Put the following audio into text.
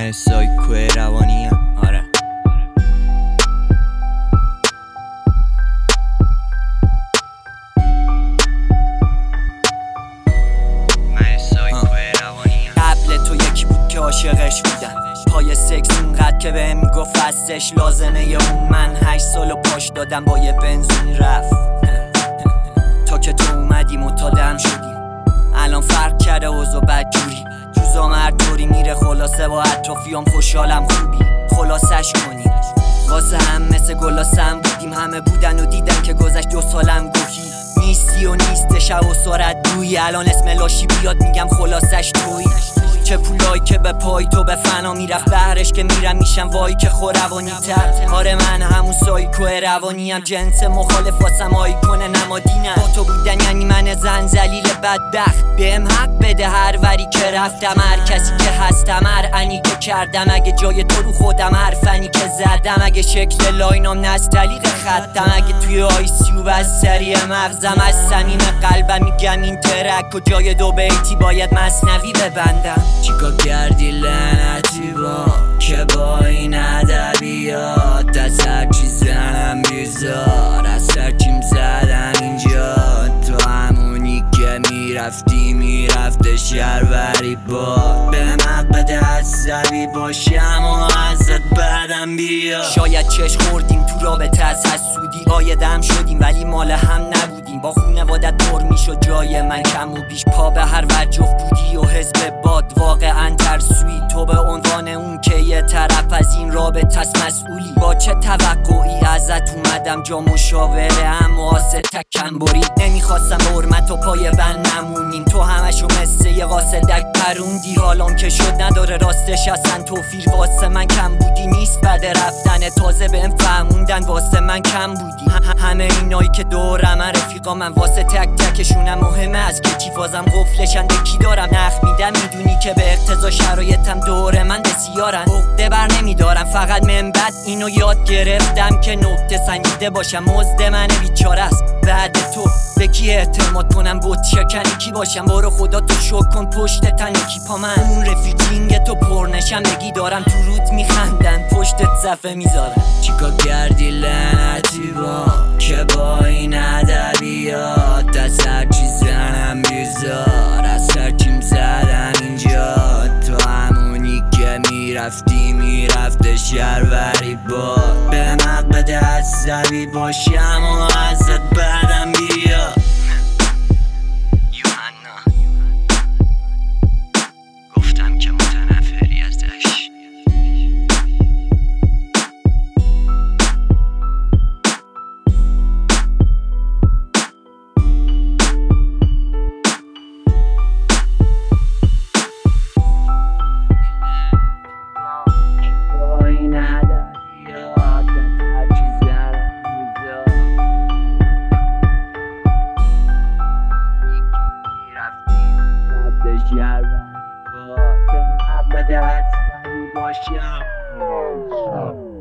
من سایکو روانیم. آره قبل تو یکی بود که عاشقش بودم، پای سکس اونقدر که بهم میگفت هستش لازمه ی اون. من 8 سال و پاش دادم با یه بنزین رفت تا که تو اومدیم و تا دم شدیم. الان فرق کرده اوضاع بدجوری، روزام هر طوری میره خلاصه با اطرافیام خوشحالم خوبی خلاصش کنیم. واسه هم مثل گلاسم بودیم، همه بودن و دیدن که گذشت 2 سالم گوهی نیستی و نیست شب و سرعت دوی. الان اسم لاشی بیاد میگم خلاصش توی. چه پولایی که به پای تو به فنا میرفت، بهرش که میرم میشم وای که خوروانی تر. آره من همون سایکو روانیم، جنس مخالف واسم آیکون نمادینم. با تو بودن یعنی من زنزلیل بدبخت، بهم حق بده هر وری که رفتم، هر کسی که هستم، هر انی که کردم. اگه جای تو رو خودم، هر فنی که زدم، اگه شکل لاینام نستلیق خطم، اگه توی آیسیو بستری مغزم، از صمیم قلبم میگم این ترک و جای 2 بیتی باید مثنوی ببندم. چیکار کردی لعنتی با که با این ادبیات، از هرچی زنم بیزار، از هرچیم زدم اینجا. تو همونی که میرفته شهروری با به مقبد عصبی باشم و ازت بدم بیا. شاید چشم خوردیم تو رابطه از حسودی، آیدم شدیم ولی مال هم نبودیم. با خونوادت پر میشد جای من کم و بیش، پا به هر وجه بودی و حزب باد واقعا ترسوی. تو به عنوان اون که یه طرف از این رابطه است مسئولی. با چه توقعی ازت اومدم جا مشاوره هم واسه تکمبری. نمیخواستم حرمت و پای بند نمونیم، تو همشو مثل یه قاصدک پروندی. حالام که شد نداره راستش اصلا توفیر، واسه من کم بودی نیست بعد رفتن. تازه بهم فهموندن واسه من کم بودی. همه اینایی که دورم رفیقا من، واسه تک تکشونم مهمه از که چیفازم قفلشن به کی دارم نخ میدم. میدونی که به اقتضا شرایطم دور من بسیارن، عقده بر نمیدارم فقط من بد. اینو یاد گرفتم که نکته سنجیده باشم، مزد من بیچاره است بعد تو. به کی اعتماد کنم بوت شکنی کی باشم؟ برو خدا تو شک کن پشت تن یکی پا من. اون رفیقینگ تو پرنشم بگی دارم تو روت میخندن پشتت صفه میذارم. چیکار کردی لعنتی با که با این ادبیات، از هرچی زنم بیزار، از هرچیم زدم اینجا. تو همونی که میرفته شهروری با به مقبد عصبی باشم و ازت بدم بیا. گفتم که متنفری ازش. شهر با به مقبد عصبی باشم.